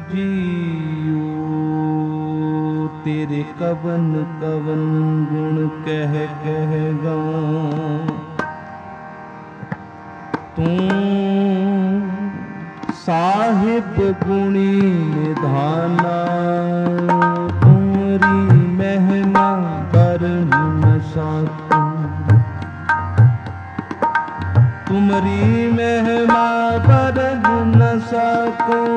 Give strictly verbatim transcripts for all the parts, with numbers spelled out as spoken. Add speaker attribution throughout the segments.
Speaker 1: जियो तेरे कवन कवन गुण कह कह गाऊं। तू साहिब गुणी निधाना तुमरी महिमा करन न सकूं। तुमरी महिमा करन न सकूं।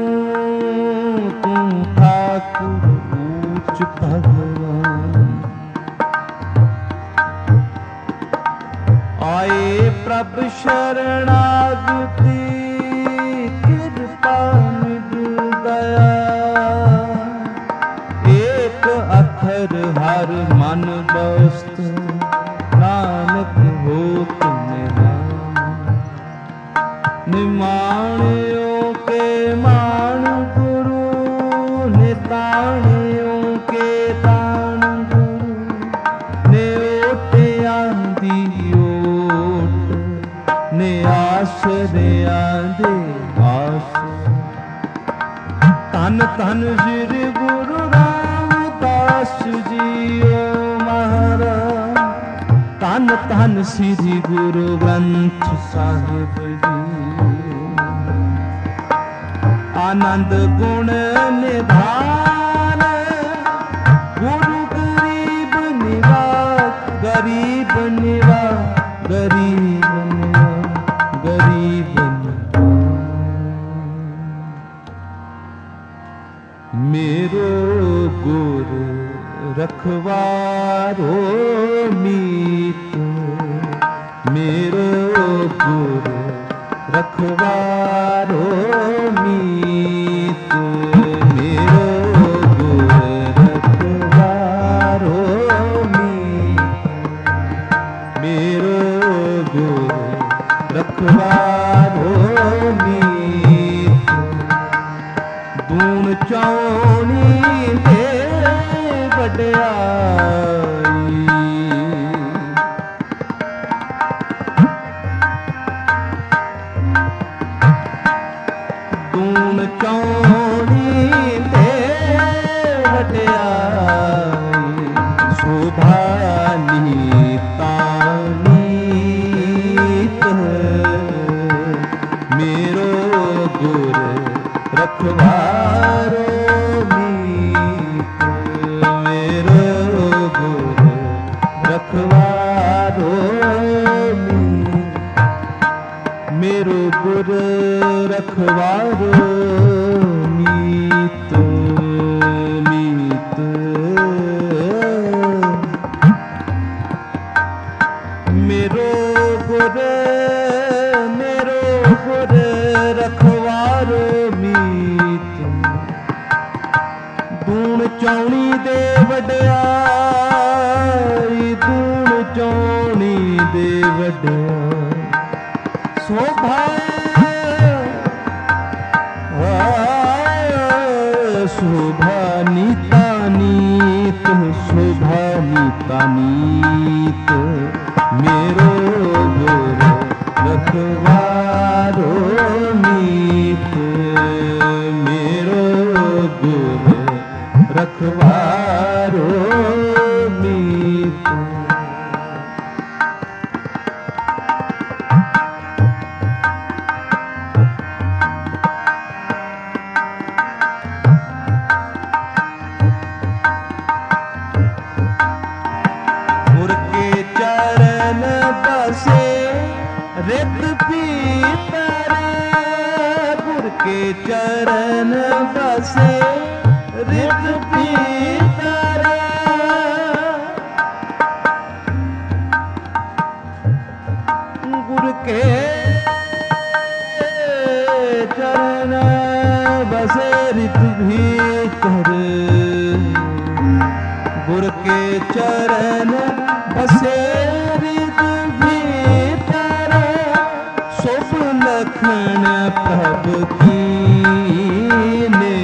Speaker 1: तुम ठाकुर ऊंच भगवान। आए प्रभ शरणागति कृपा निधि दया। एक अथर हर मन बस्तु नानक होत निधान। निमाणियों के मान गुरु निताणियों के ताण गुरु। नेओटिया दी ओट ने आश्रया दे आस। धन धन श्री गुरु रामदास जियो महाराज। धन धन श्री गुरु ग्रंथ साहिब जी। आनंद गुण निधान गुरु गरीब निवास। गरीब निवास गरीब निवास गरीब निवास। मेरो गुरु रखवारो मीत। मेरो गुरु रखवारो मीत। मेरो गुरु रखवारो मीत। मेरो गुरु रखवारो मीत। दून चौनी दे वड्याई। दून चौनी दे वड्याई। शोभा नीता नीत। मेरो गुरु रखवारो मीत। मेरो गुरु रखवारो मीत। मेरो गुरु रखवारो मीत मीत। मेरो गुरु मेरो गुरु रखवारो मीत। दून चौनी दे वड्याई। दून चौनी दे वड्याई। शोभा शोभा नीता नीत। शोभा नीता नीत। मेरो गुरु रखवारो मीत। मेरो गुरु रखवारो मीत। रित पीतर गुर के चरण बसे। रित पीतर गुर के चरण बसे। रित भीतर गुर के चरण बसे। रित भीतर शुभ लखन प्रभु कीने।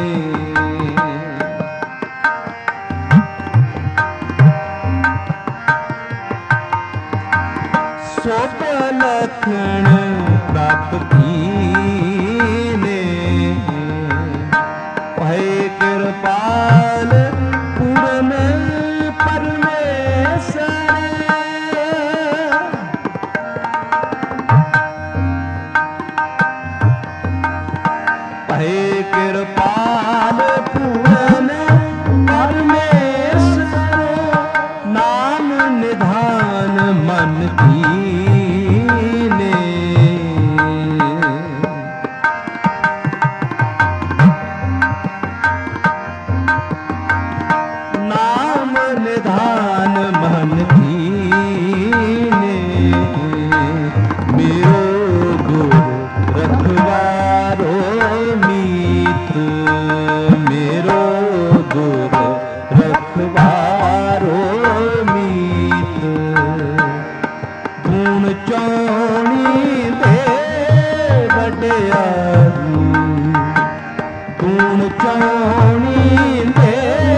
Speaker 1: शुभ लखन प्रभु कीने। भय कृपाल पूरन परमेश्वर, भय कृपाल पूरन परमेश्वर, नाम निधान मन कीने, नाम निधान मन कीने, मेरो गुरु रखवारो मीत, मेरो गुरु रखवारो मीत, गुण चौणी दे वड्याई, गुण चौणी दे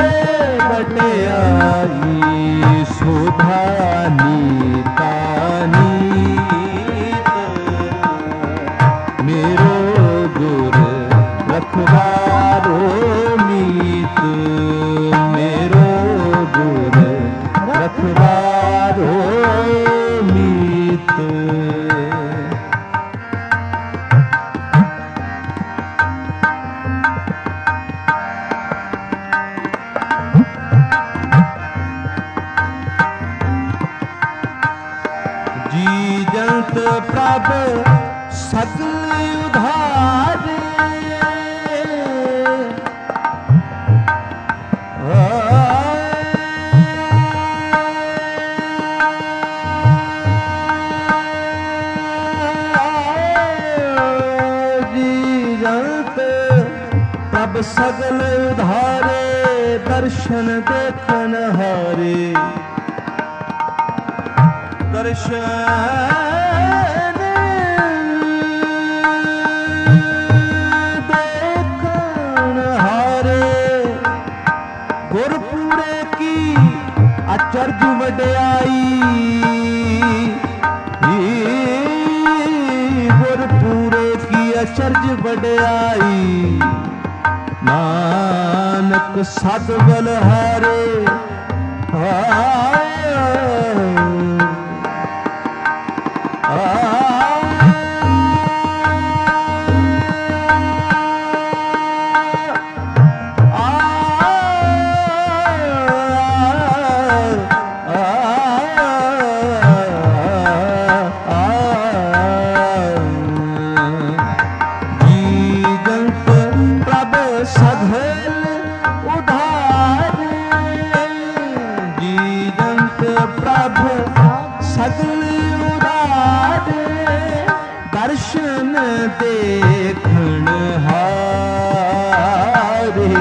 Speaker 1: वड्याई, शोभा नीता नीत, मेरो गुरु रखवारो मीत, मेरो गुरु रखवारो मीत। जी जंत प्रभ सगल उधारे, जी जंत प्रभ सगल उधारे, दर्शन देखन हारे, दर्शन देखन हारे, गुरपुरे की अचरज वड्याई, गुरपुरे की अचरज वड्याई, नानक सद बलहारे, सगल उधारे, दर्शन देखन हारे,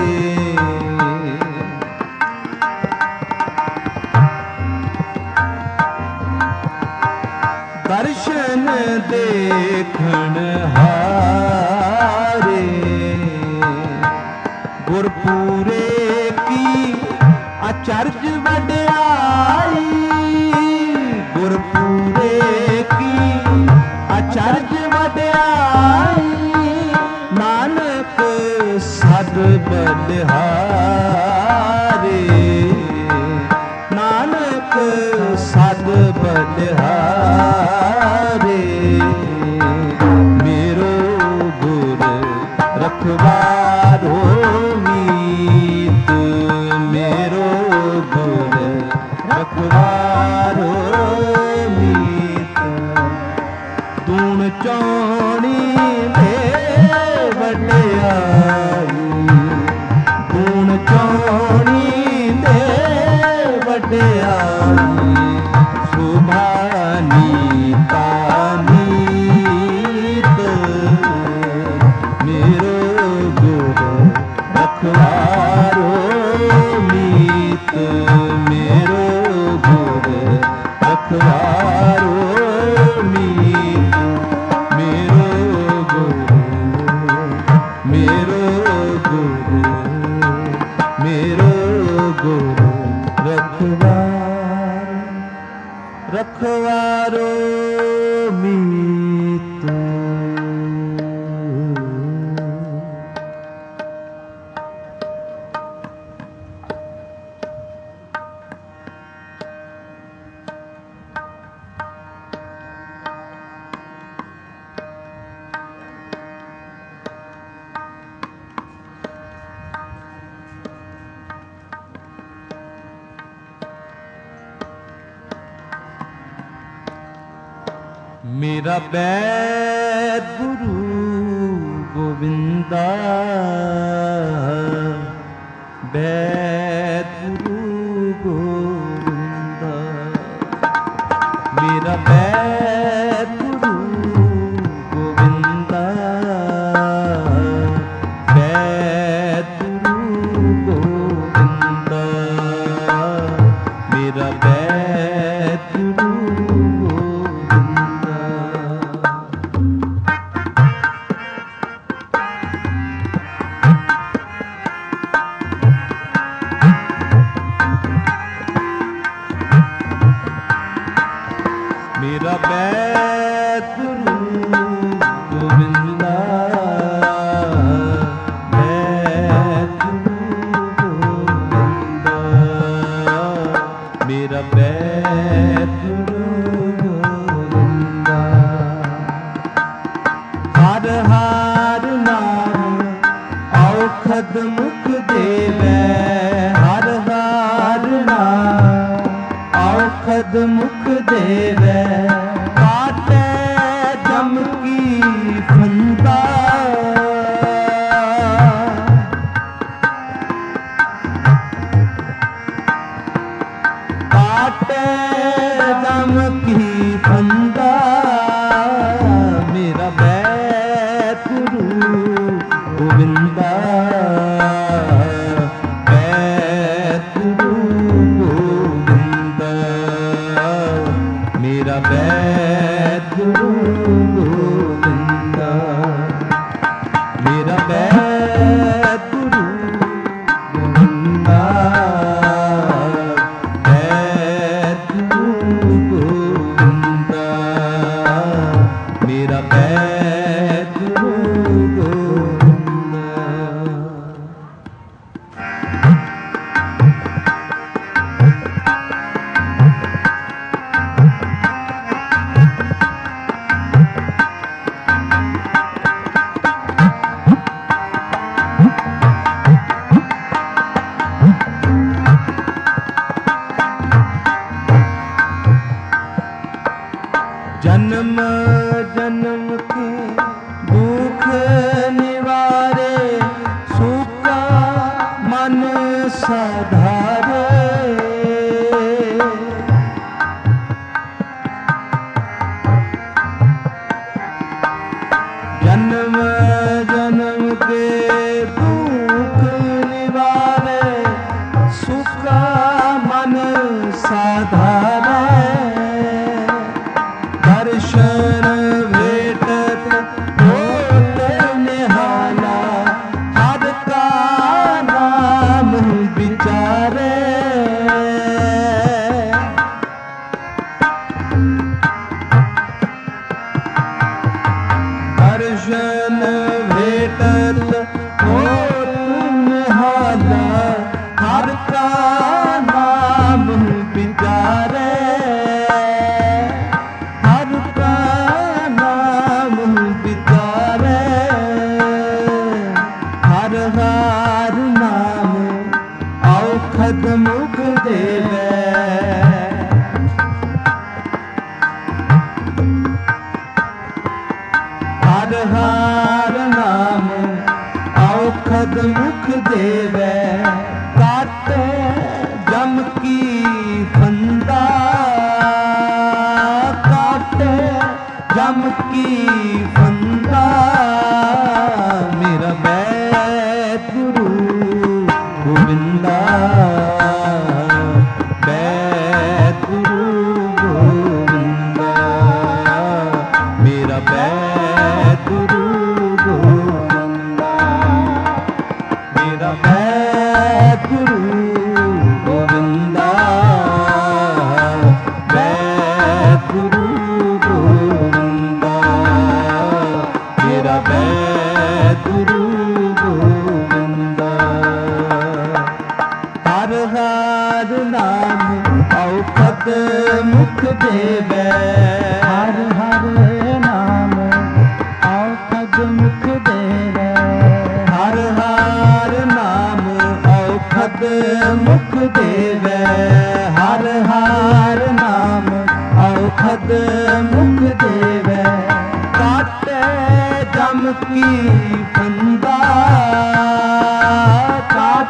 Speaker 1: दर्शन देखन हारे, गुरपुरे की अचरज वड्याई, गुरपुरे की अचरज वड्याई, नानक सद बलिहारे, नानक सद बलिहारे, मेरो गुरु रखवारो मीत, मेरो गुरु रखवारो मीत, दूण चौणी दे वड्याई, दूण चौणी दे वड्याई, शोभा नीता नीत, मेरो गुरु रखवारो मीत, मेरो गुरु रखवारो मीत, मेरो गुरु, मेरो गुरु, मेरो गुरु रखवार रखवारो मीत। मेरा बैद गुरु गोविंदा, बैद गुरु गोविंदा। मेरा बैद गुरु गोविंदा, बैद गुरु गोविंदा। मेरा बैद गुरु मेरा बैद गुरु गोविंदा, बैद गुरु गोविंदा। मेरा बैद गुरु गोविंदा। हर हर नाम औखद मुख देवै, हर हर नाम औखद मुख देवै। काटे जम की फंदा, काटे जम की फंदा। मेरा बैद गुरु गोविंदा, बैद गुरु गोविंदा। मेरा बैद गुरु गोविंदा। मेरा बैद गुरु गोविंदा, बैद गुरु गोविंदा। मेरा बैद गुरु गोविंदा। जन्म जन्म के दुख निवारे, सूखा मन साधारे। जन्म जन्म के दुख निवारे, सूखा मन साधारे। दर्शन भेटत होत निहाला, हर का नाम विचारे। दर्शन भेटत होत निहाला, हर का नाम विचारे। हर हर नाम औखद मुख देवै, हर हर नाम औखद मुख देवै। काटे जम की फंदा, काटे जम की फंदा। मेरा बैद गुरु गोविंदा, बैद गुरु गोविंदा। मेरा बैद गुरु गोविंदा। मेरा बैद गुरु गोविंदा, बैद गुरु गोविंदा। मेरा बैद गुरु गोविंदा। हर हर नाम औखद मुख देवै, हर हर नाम औखद मुख देवै। हर हर नाम औखद मुख देवै, हर हर नाम औखद मुख देवै।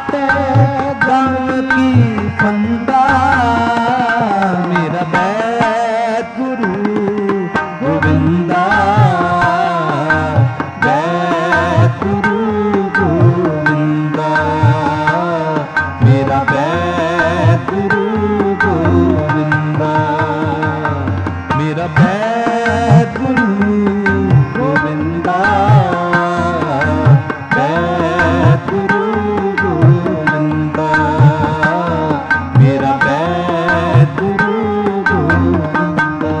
Speaker 1: काटे दम की फंदा मेरा बैत गुरु गोविंदा बैत गुरु गोविंदा मेरा बैत गुरु गोविंदा मेरा बैत गुरु गोविंदा बैत गुरु गोविंदा मेरा बैत गुरु गोविंदा।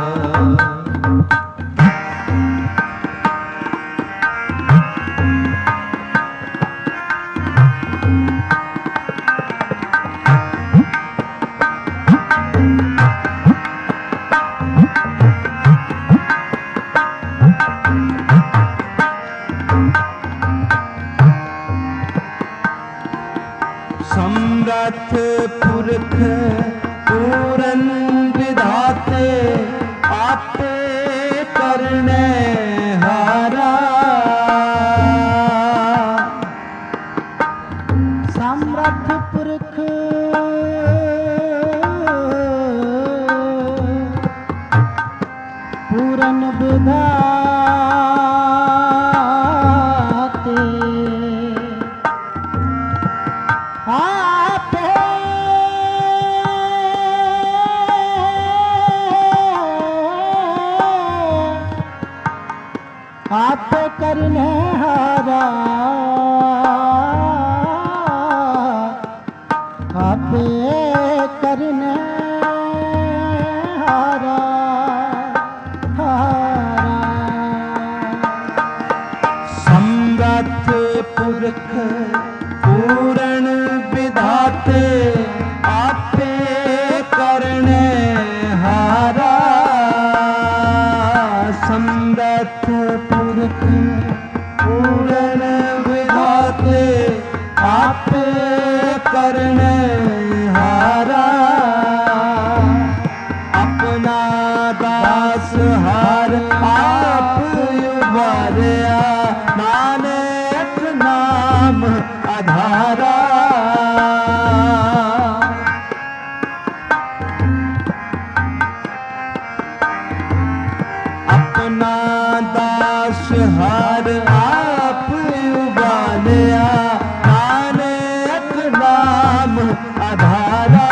Speaker 1: समरथ पुरख पूरन विधाते आपे करने हारा समरथ पुरख पूरन विधाते आपे आपे करने हारा आपे करने हारा हारा समरथ पुरख पूरण विधाते आपे करने हारा समरथ पुरख पूरण विधाते आपे करने हारा अपना दास हार आप उबारिया नानक नाम आधारा अपना दास हार आप उबारिया नानक नाम आधारा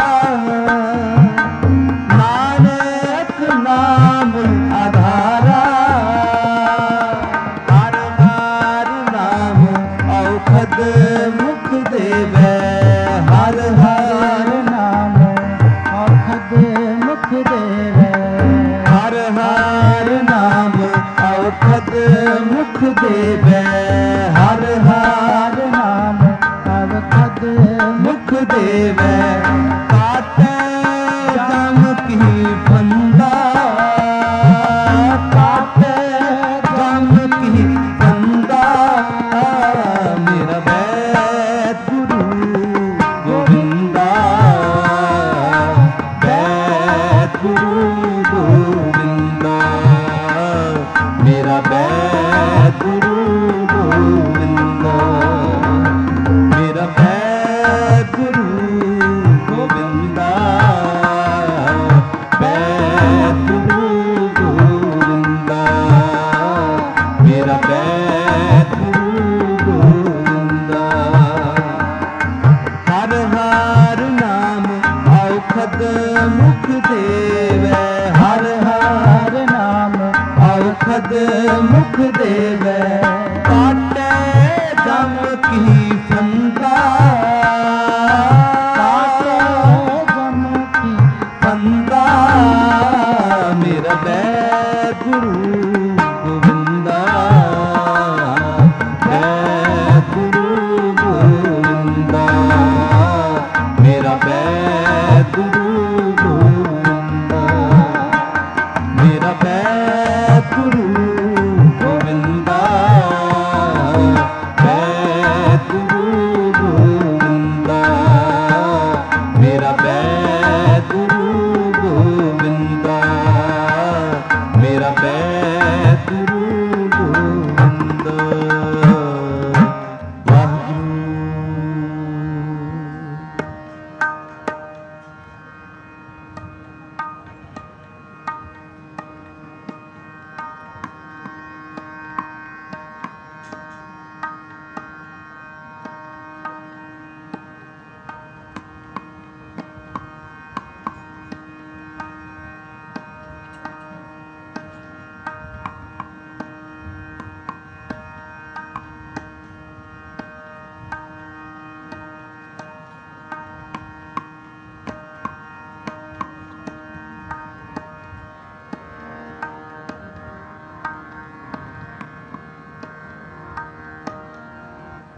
Speaker 1: नानक नाम आधारा हर हर नाम औखद मुख देवे हर हर नाम औखद मुख देवे हर हर नाम औखद मुख देवे हर हर नाम औखद मुख देवे काटे जम की फंदा काटे जम की फंदा मेरा बैत गुरु गोविंदा बैत गुरु गोविंदा मेरा बैत गुरु गोविंदा मेरा बैत गुरु गोविंदा बैत गुरु गोविंदा मेरा बैत गुरु गोविंदा हर हर नाम औखद मुख देवे हर हर नाम औखद मुख देवे काटे दम की फंदा काटे दम की फंदा मेरा बैत गुरु गोविंदा बैत गुरु गोविंदा मेरा बैत गुरु गोविंदा मेरा बैत गुरु गोविंदा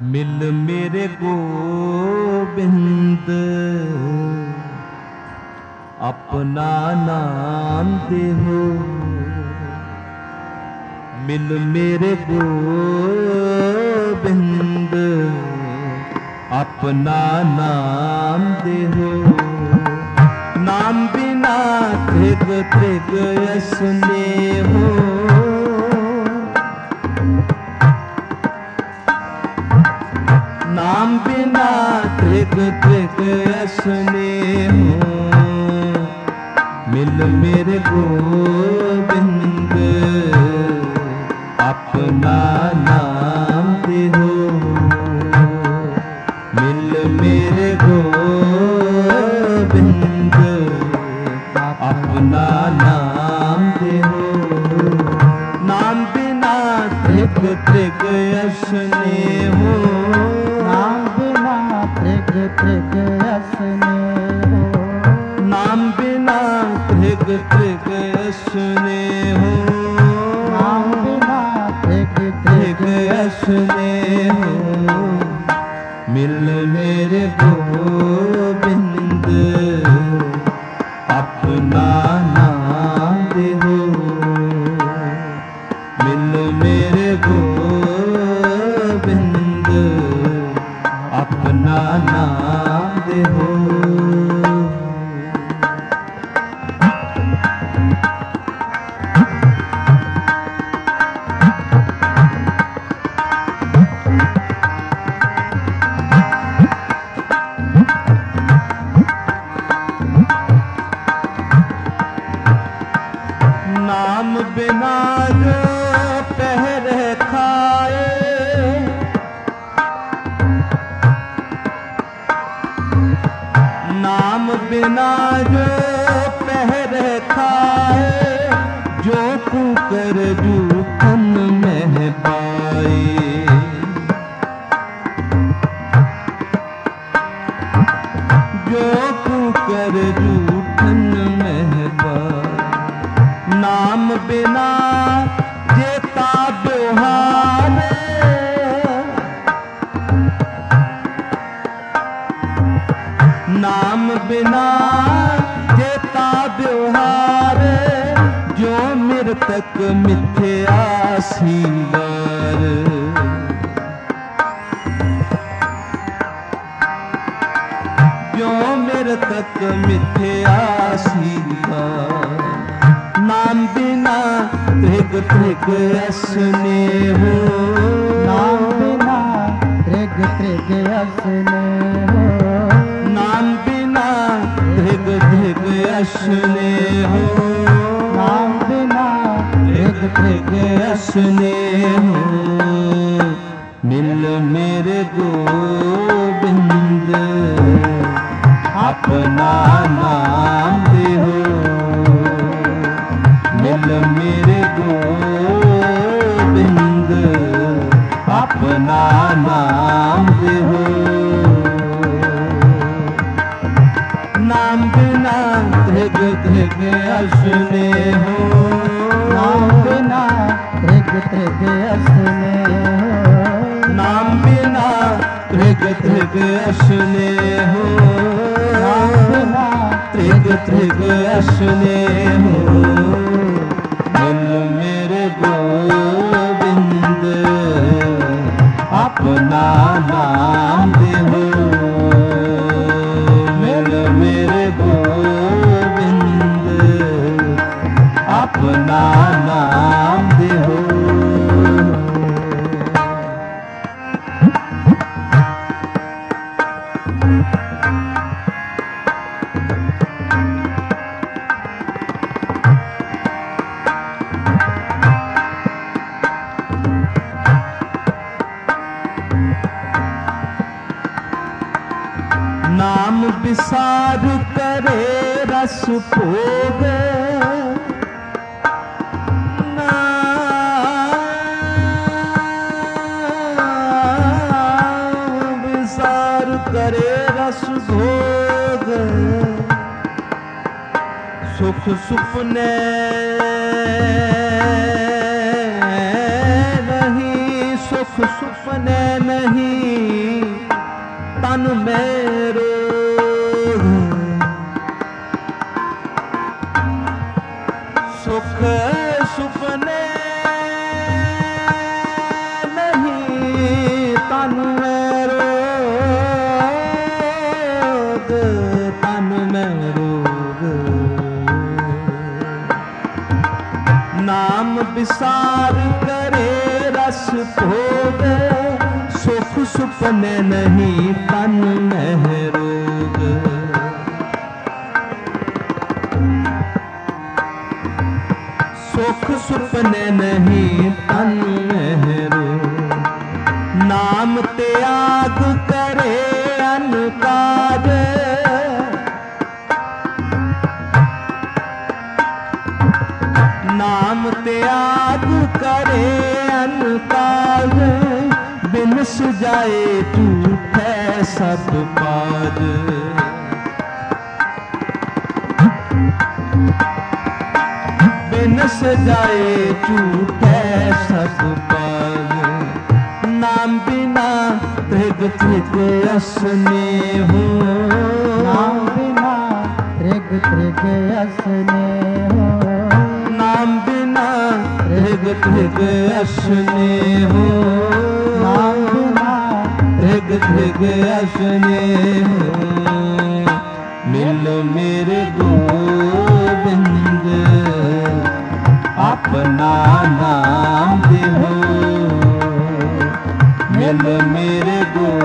Speaker 1: मिल मेरे गोबिंद अपना नाम दे हो। मिल मेरे गोबिंद अपना नाम दे हो। नाम बिना त्रिग त्रिग असने हो। नाम बिना त्रिग त्रिग असने हो। मिल मेरे गोबिंद अपना नाम दे हो। मिल मेरे गोबिंद अपना नाम दे हो। नाम बिना त्रिग त्रिग असने हो।
Speaker 2: नाम बिना त्रिग त्रिग असने हो।
Speaker 1: नाम बिना त्रिग त्रिग असने हो।
Speaker 2: नाम बिना त्रिग त्रिग
Speaker 1: असने हो। मिल मेरे गोबिंद अपना नाम दे हो। मिल मेरे गोबिंद अपना नाम दे हो। नाम बिना जो पहर खाए। नाम बिना जो पहर खाए। जो कुकर जूठन में पाए। जो कुकर जूठन में पाए। नाम बिना जेता व्यवहार। नाम बिना जेता व्यवहार। जो मृतक मिथ्या सीगार। जो मृतक मिथ्या सीगार। नाम बिना त्रिग त्रिग असने हो।
Speaker 2: नाम बिना त्रिग त्रिग असने हो।
Speaker 1: नाम बिना त्रिग त्रिग असने हो।
Speaker 2: नाम बिना
Speaker 1: त्रिग त्रिग असने हो। मिल मेरे गोबिंद अपना नाम दे हो। मिल मेरे गोबिंद अपना नाम दे हो। नाम बिना त्रिग त्रिग असने हो।
Speaker 2: नाम बिना त्रिग त्रिग असने हो।
Speaker 1: नाम बिना त्रिग त्रिग असने हो।
Speaker 2: नाम बिना
Speaker 1: त्रिग त्रिग असने हो। मिल मेरे गोबिंद अपना नाम दे हो। मिल मेरे गोबिंद अपना नाम दे हो। नाम विसार करे रस भोग। नाम विसार करे रस भोग। सुख सुपने नहीं। सुख सुपने नहीं। में रोग, सुख सुपने नहीं तन में रोग, तन में रोग। नाम विसार करे रस भोग, सुख सुपने नहीं तन में रोग। सुख सुपने नहीं तन में रोग। नाम त्याग करे अनकाज, नाम त्याग करे अनकाज, बिनस जाए झूठे सब पाज। बिनस जाए झूठे सब पाज। नाम बिना त्रिग त्रिग असने हो,
Speaker 2: नाम बिना त्रिग त्रिग असने हो,
Speaker 1: नाम बिना त्रिग त्रिग असने हो,
Speaker 2: नाम बिना
Speaker 1: त्रिग त्रिग असने हो। मिल मेरे गोविंद अपना नाम देहो, मिल मेरे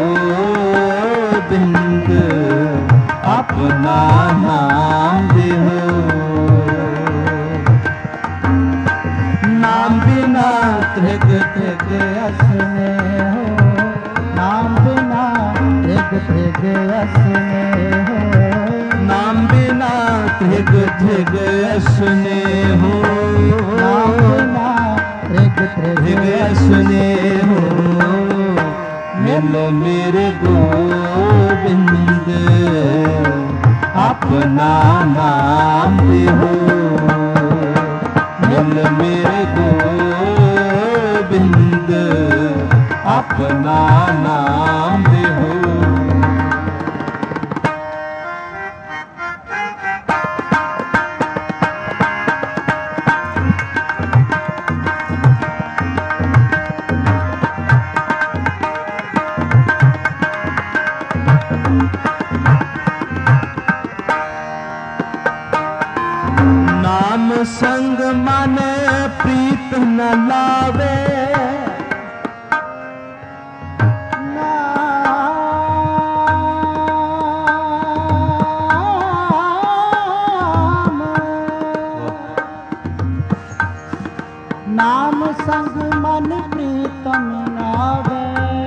Speaker 1: गोविंद अपना नाम देहो। नाम बिना त्रिग त्रिग
Speaker 2: असने हो, नाम बिना त्रिग त्रिग असने हो,
Speaker 1: नाम बिना त्रिग त्रिग असने हो,
Speaker 2: नाम बिना त्रिग त्रिग
Speaker 1: असने हो। मिल मेरे गोविंद अपना नाम देहो, मिल मेरे गोविंद अपना नाम देहो। नाम संग मन प्रीत न लावे,
Speaker 2: नाम संग मन प्रीतम नावे।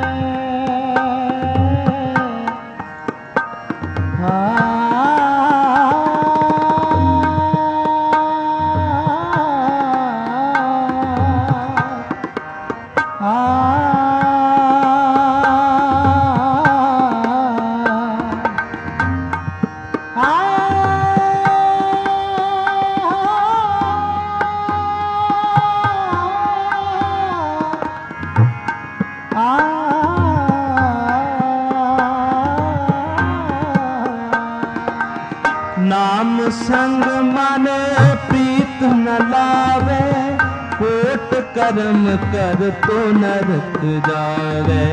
Speaker 1: नाम संग मन प्रीत न लावे, कोट कर्म कर तो नरक जावे।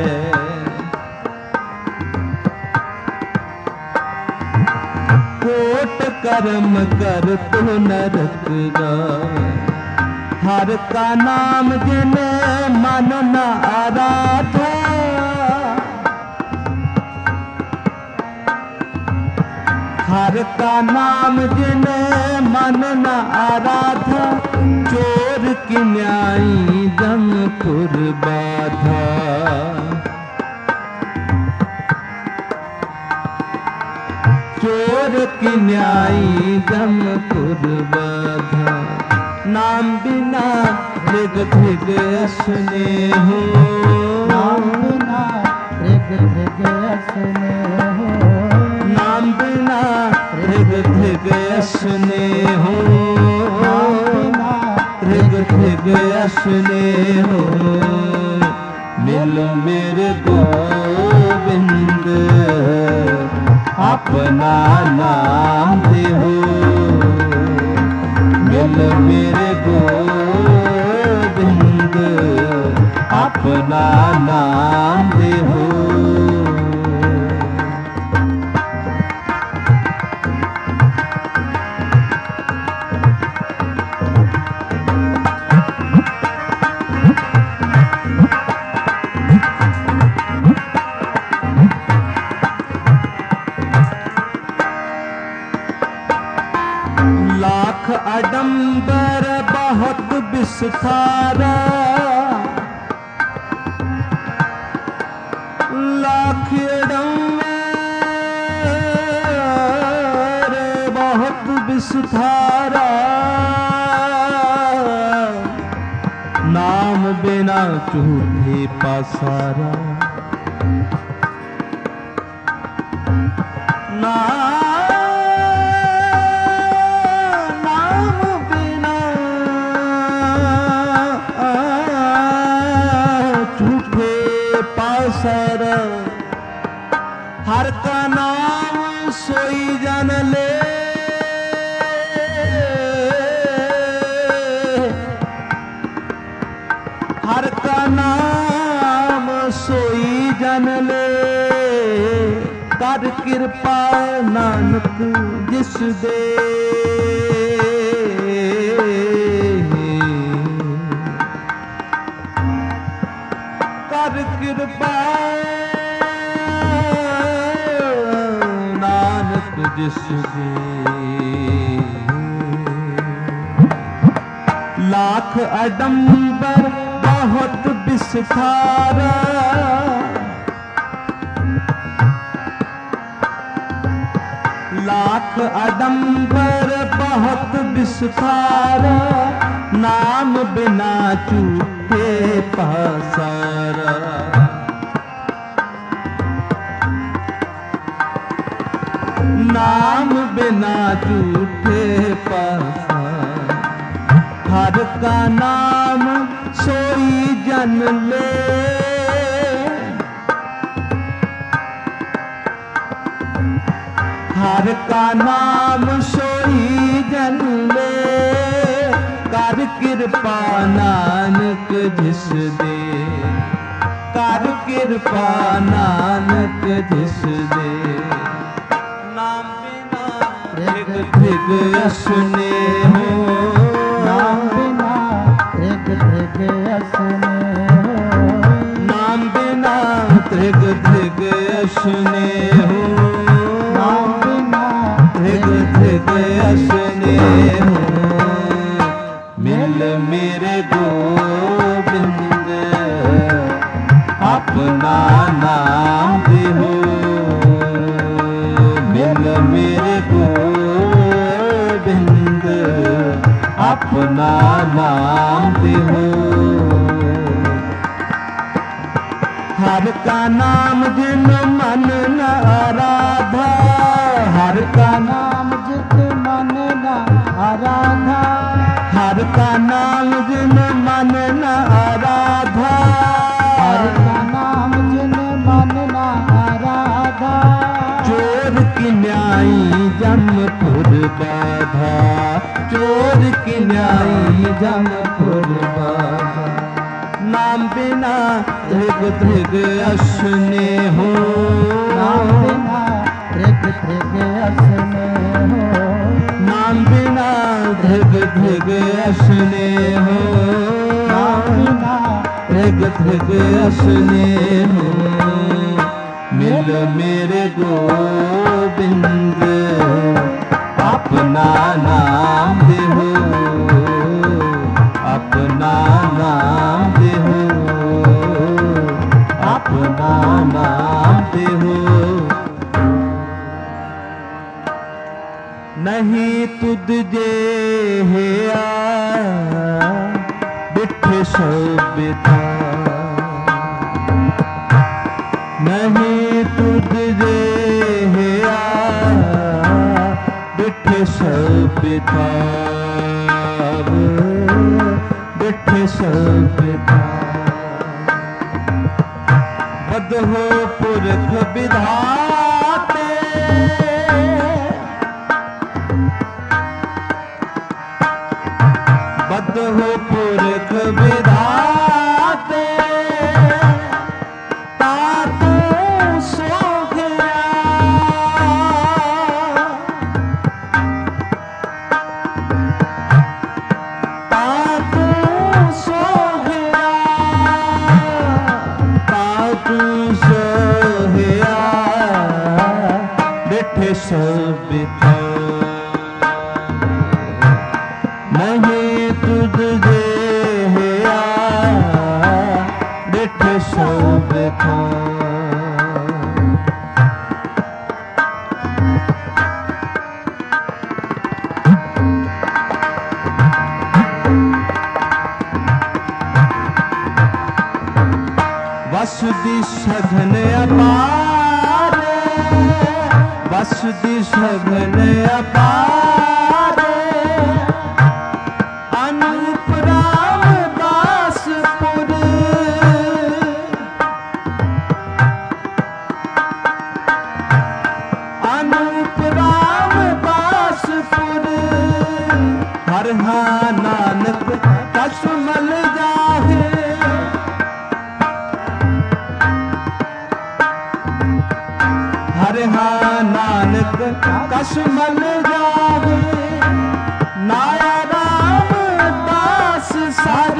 Speaker 1: कोट कर्म कर तो नरक जावे। हर का नाम जिने मन न आराधे, हर का नाम जिने मन न आराधा, चोर की न्यायी जमपुर बाधा। चोर की न्यायी जमपुर बाधा। नाम बिना त्रिग त्रिग असने हो,
Speaker 2: नाम बिना त्रिग त्रिग असने हो,
Speaker 1: नाम बिना त्रिग त्रिग असने हो, त्रिग त्रिग असने हो। मिल मेरे गोविंद अपना नाम देहो, मिल मेरे गोविंद अपना नाम देहो। लाख आडंबर बहुत विस्तारा, लाख आडंबर बहुत विस्तारा, नाम बिना झूठे पसारा। नाम सर हर का नाम सोई जन ले, हर का नाम सोई जन ले, कर कृपा नानक जिस दे। कर कृपा नानक जिस दे। लाख आडंबर बहुत विस्तारा, लाख आडंबर बहुत विस्तारा, नाम बिना झूठे पसारा। नाम बिना झूठे पसारा, हर का नाम सोई जन ले, हर का नाम सोई जन ले, कर कृपा नानक जिस दे। कर कृपा नानक जिस दे। नाम बिना धिग धिग असने हो,
Speaker 2: नाम बिना धिग धिग असने हो,
Speaker 1: नाम बिना धिग धिग असने हो,
Speaker 2: नाम बिना
Speaker 1: धिग धिग असने हो। मिल मेरे गोविंद अपना नाम देहो, मिल मेरे गोविंद अपना नाम देहो। हर का नाम जिन मन न आराधा, हर का
Speaker 2: नाम जित मन न आराधा,
Speaker 1: हर का नाम जिन मन न आराधा,
Speaker 2: हर का नाम जिन मन न आराधा।
Speaker 1: चोर की न्यायी जमपुर बाधा, चोर की न्यायी जमपुर बाधा। नाम बिना धिग धिग असने हो,
Speaker 2: नाम बिना धिग धिग असने हो,
Speaker 1: नाम बिना धिग धिग असने हो,
Speaker 2: नाम बिना
Speaker 1: धिग धिग असने हो। मिल मेरे गोविंद अपना नाम देहो, अपना नाम देहो, अपना नाम देहो। नहीं तुद जे है बिठे सो बिता, नहीं तुद जे है बिठे सो बिता, बिठे सो बिता। बद हो पुरख विधाते डिठे सो बिथा नहीं तुझे डिठे सो बिथा वसुदी सघन अपार वसुदी सघन अपार अनूप राम दासपुर अनूप राम दासपुर हर हा नानक कसमल जाहे हरे हा नानक कसमल जावे नाया राम दास सर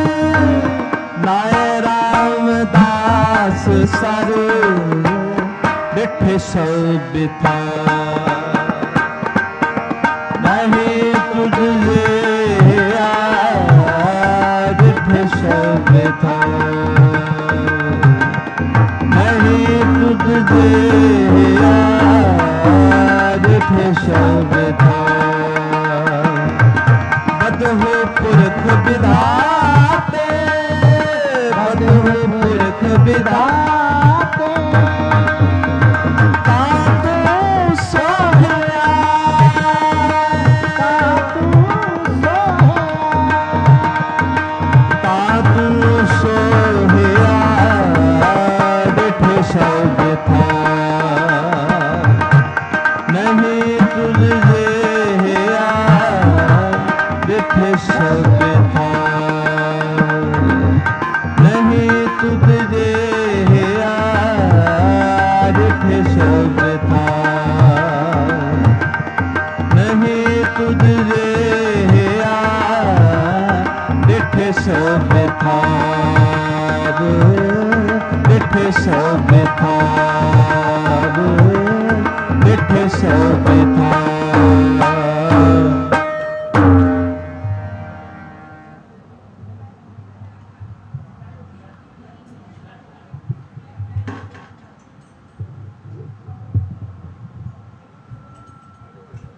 Speaker 1: नाया राम दास सर डिठे सो बिथा नहीं तुझे डिठे सो बिथा नहीं तुझे डिठे सो